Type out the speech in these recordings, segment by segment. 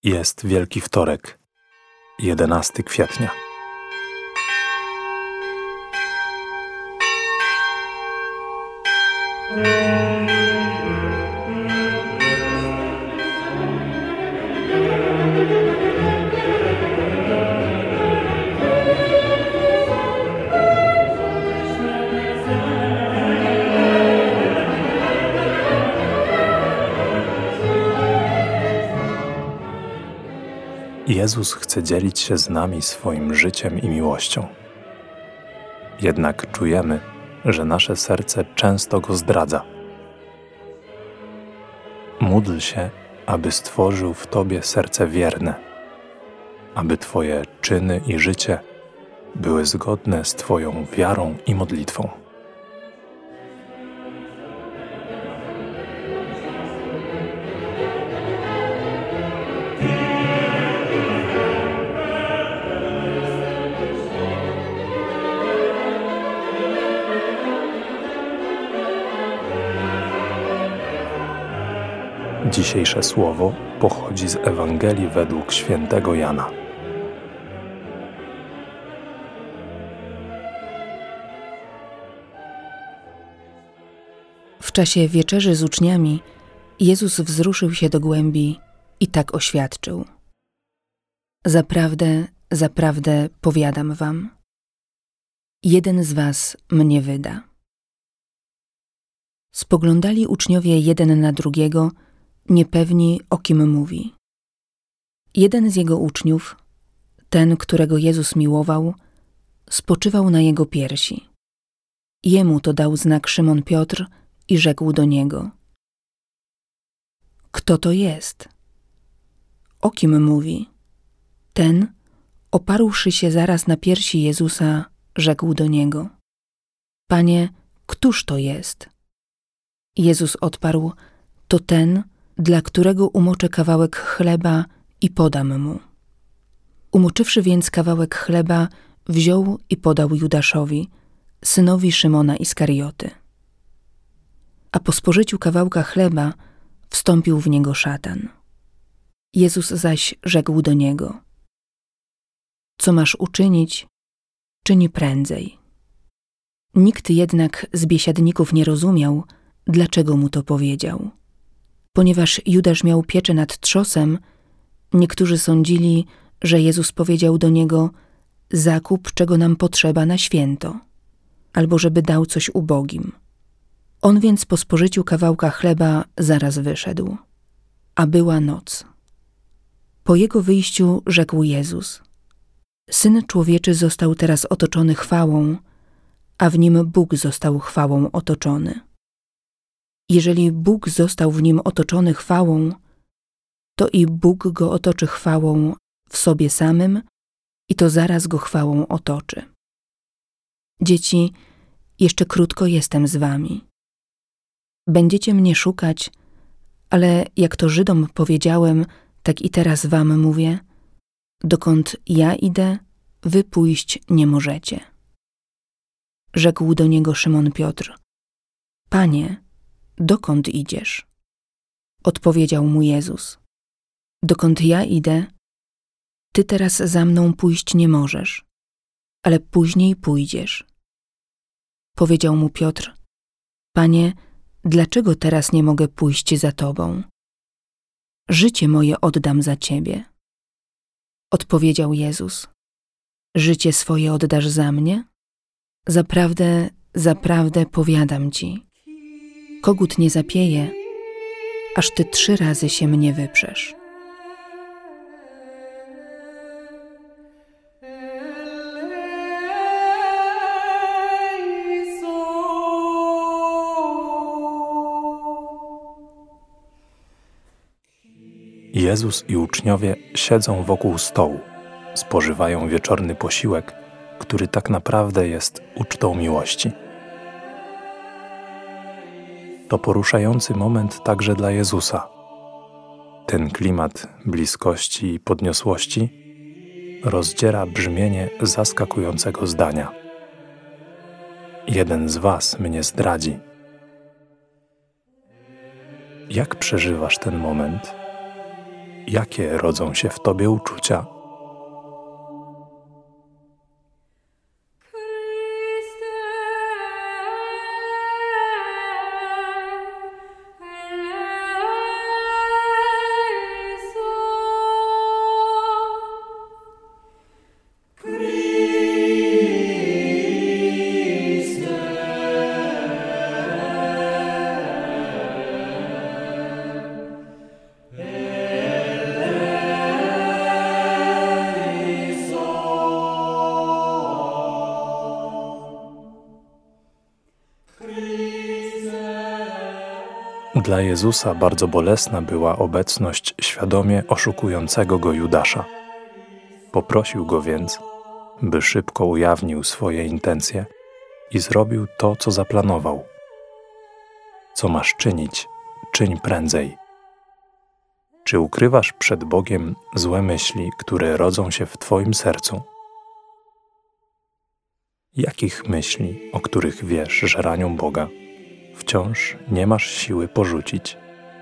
Jest Wielki Wtorek, 11 kwietnia. Jezus chce dzielić się z nami swoim życiem i miłością. Jednak czujemy, że nasze serce często Go zdradza. Módl się, aby stworzył w Tobie serce wierne, aby Twoje czyny i życie były zgodne z Twoją wiarą i modlitwą. Dzisiejsze słowo pochodzi z Ewangelii według świętego Jana. W czasie wieczerzy z uczniami Jezus wzruszył się do głębi i tak oświadczył: Zaprawdę, zaprawdę powiadam wam, jeden z was mnie wyda. Spoglądali uczniowie jeden na drugiego, niepewni, o kim mówi. Jeden z jego uczniów, ten, którego Jezus miłował, spoczywał na jego piersi. Jemu to dał znak Szymon Piotr i rzekł do niego: Kto to jest? O kim mówi? Ten, oparłszy się zaraz na piersi Jezusa, rzekł do niego: Panie, któż to jest? Jezus odparł: To ten, dla którego umoczę kawałek chleba i podam mu. Umoczywszy więc kawałek chleba, wziął i podał Judaszowi, synowi Szymona Iskarioty. A po spożyciu kawałka chleba wstąpił w niego szatan. Jezus zaś rzekł do niego: Co masz uczynić, czyni prędzej. Nikt jednak z biesiadników nie rozumiał, dlaczego mu to powiedział. Ponieważ Judasz miał pieczę nad trzosem, niektórzy sądzili, że Jezus powiedział do niego: Zakup, czego nam potrzeba na święto, albo żeby dał coś ubogim. On więc po spożyciu kawałka chleba zaraz wyszedł, a była noc. Po jego wyjściu rzekł Jezus: Syn Człowieczy został teraz otoczony chwałą, a w nim Bóg został chwałą otoczony. Jeżeli Bóg został w nim otoczony chwałą, to i Bóg go otoczy chwałą w sobie samym i to zaraz go chwałą otoczy. Dzieci, jeszcze krótko jestem z wami. Będziecie mnie szukać, ale jak to Żydom powiedziałem, tak i teraz wam mówię: dokąd ja idę, wy pójść nie możecie. Rzekł do niego Szymon Piotr: Panie, dokąd idziesz? Odpowiedział mu Jezus: Dokąd ja idę, ty teraz za mną pójść nie możesz, ale później pójdziesz. Powiedział mu Piotr: Panie, dlaczego teraz nie mogę pójść za tobą? Życie moje oddam za ciebie. Odpowiedział Jezus: Życie swoje oddasz za mnie? Zaprawdę, zaprawdę powiadam ci, kogut nie zapieje, aż ty 3 razy się mnie wyprzesz. Jezus i uczniowie siedzą wokół stołu, spożywają wieczorny posiłek, który tak naprawdę jest ucztą miłości. To poruszający moment także dla Jezusa. Ten klimat bliskości i podniosłości rozdziera brzmienie zaskakującego zdania: Jeden z was mnie zdradzi. Jak przeżywasz ten moment? Jakie rodzą się w tobie uczucia? Dla Jezusa bardzo bolesna była obecność świadomie oszukującego go Judasza. Poprosił go więc, by szybko ujawnił swoje intencje i zrobił to, co zaplanował. Co masz czynić, czyń prędzej. Czy ukrywasz przed Bogiem złe myśli, które rodzą się w twoim sercu? Jakich myśli, o których wiesz, że ranią Boga, wciąż nie masz siły porzucić?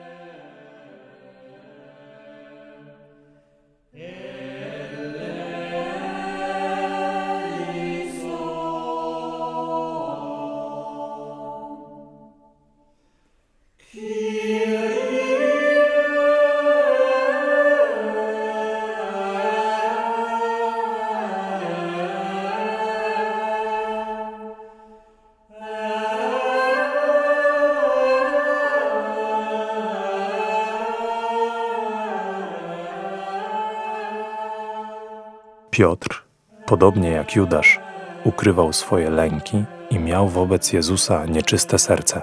Piotr, podobnie jak Judasz, ukrywał swoje lęki i miał wobec Jezusa nieczyste serce.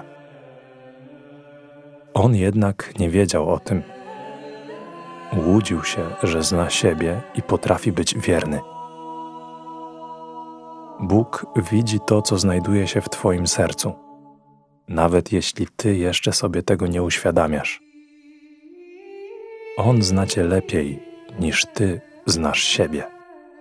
On jednak nie wiedział o tym. Łudził się, że zna siebie i potrafi być wierny. Bóg widzi to, co znajduje się w twoim sercu, nawet jeśli ty jeszcze sobie tego nie uświadamiasz. On zna cię lepiej, niż ty znasz siebie.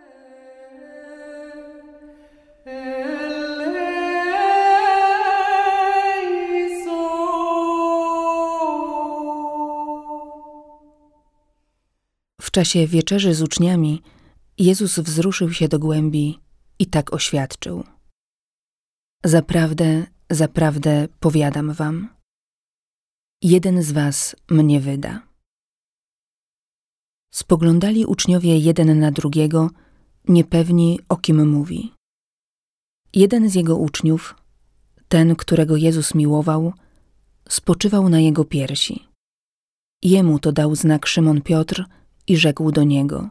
W czasie wieczerzy z uczniami Jezus wzruszył się do głębi i tak oświadczył: Zaprawdę, zaprawdę powiadam wam, jeden z was mnie wyda. Spoglądali uczniowie jeden na drugiego, niepewni, o kim mówi. Jeden z jego uczniów, ten, którego Jezus miłował, spoczywał na jego piersi. Jemu to dał znak Szymon Piotr i rzekł do niego: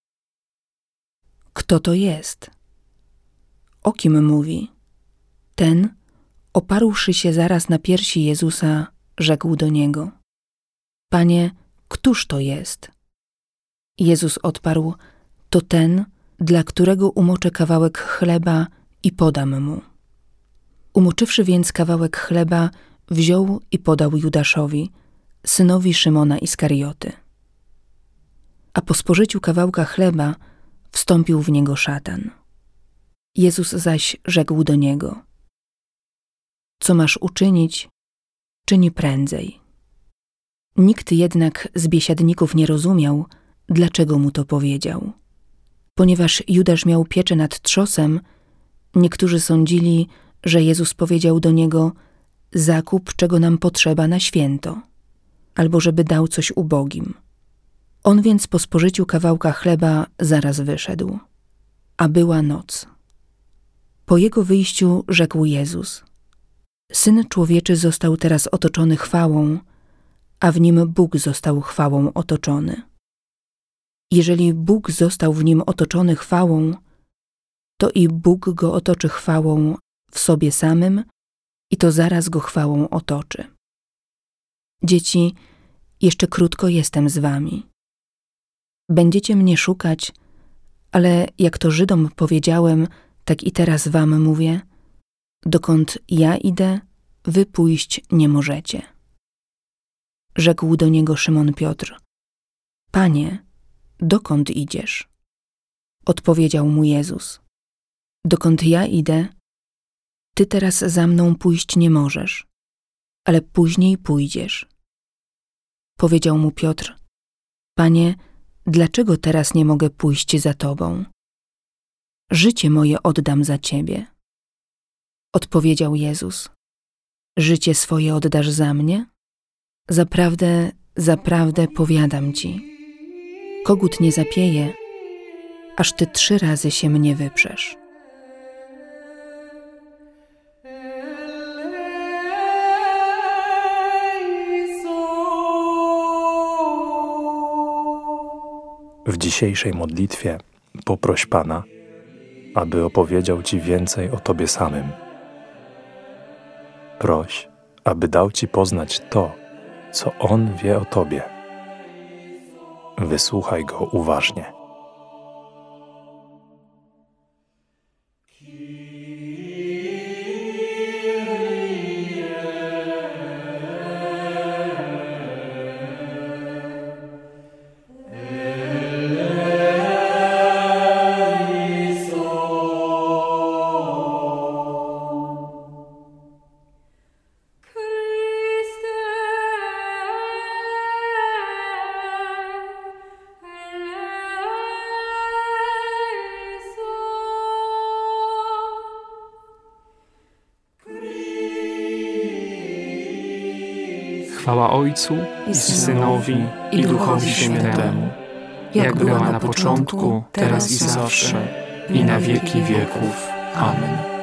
Kto to jest? O kim mówi? Ten, oparłszy się zaraz na piersi Jezusa, rzekł do niego: Panie, któż to jest? Jezus odparł: To ten, dla którego umoczę kawałek chleba i podam mu. Umoczywszy więc kawałek chleba, wziął i podał Judaszowi, synowi Szymona Iskarioty. A po spożyciu kawałka chleba wstąpił w niego szatan. Jezus zaś rzekł do niego: Co masz uczynić, czyń prędzej. Nikt jednak z biesiadników nie rozumiał, dlaczego mu to powiedział. Ponieważ Judasz miał pieczę nad trzosem, niektórzy sądzili, że Jezus powiedział do niego: Zakup, czego nam potrzeba na święto, albo żeby dał coś ubogim. On więc po spożyciu kawałka chleba zaraz wyszedł, a była noc. Po jego wyjściu rzekł Jezus: Syn Człowieczy został teraz otoczony chwałą, a w nim Bóg został chwałą otoczony. Jeżeli Bóg został w nim otoczony chwałą, to i Bóg go otoczy chwałą w sobie samym i to zaraz go chwałą otoczy. Dzieci, jeszcze krótko jestem z wami. Będziecie mnie szukać, ale jak to Żydom powiedziałem, tak i teraz wam mówię: dokąd ja idę, wy pójść nie możecie. Rzekł do niego Szymon Piotr: Panie, dokąd idziesz? Odpowiedział mu Jezus: Dokąd ja idę, ty teraz za mną pójść nie możesz, ale później pójdziesz. Powiedział mu Piotr: Panie, dlaczego teraz nie mogę pójść za Tobą? Życie moje oddam za Ciebie. Odpowiedział Jezus. Życie swoje oddasz za mnie? Zaprawdę, zaprawdę powiadam Ci, kogut nie zapieje, aż Ty 3 razy się mnie wyprzesz. W dzisiejszej modlitwie poproś Pana, aby opowiedział Ci więcej o Tobie samym. Proś, aby dał Ci poznać to, co On wie o Tobie. Wysłuchaj Go uważnie. Chwała Ojcu i Synowi i Duchowi Świętemu, jak była na początku, teraz i zawsze, i na wieki wieków. Amen.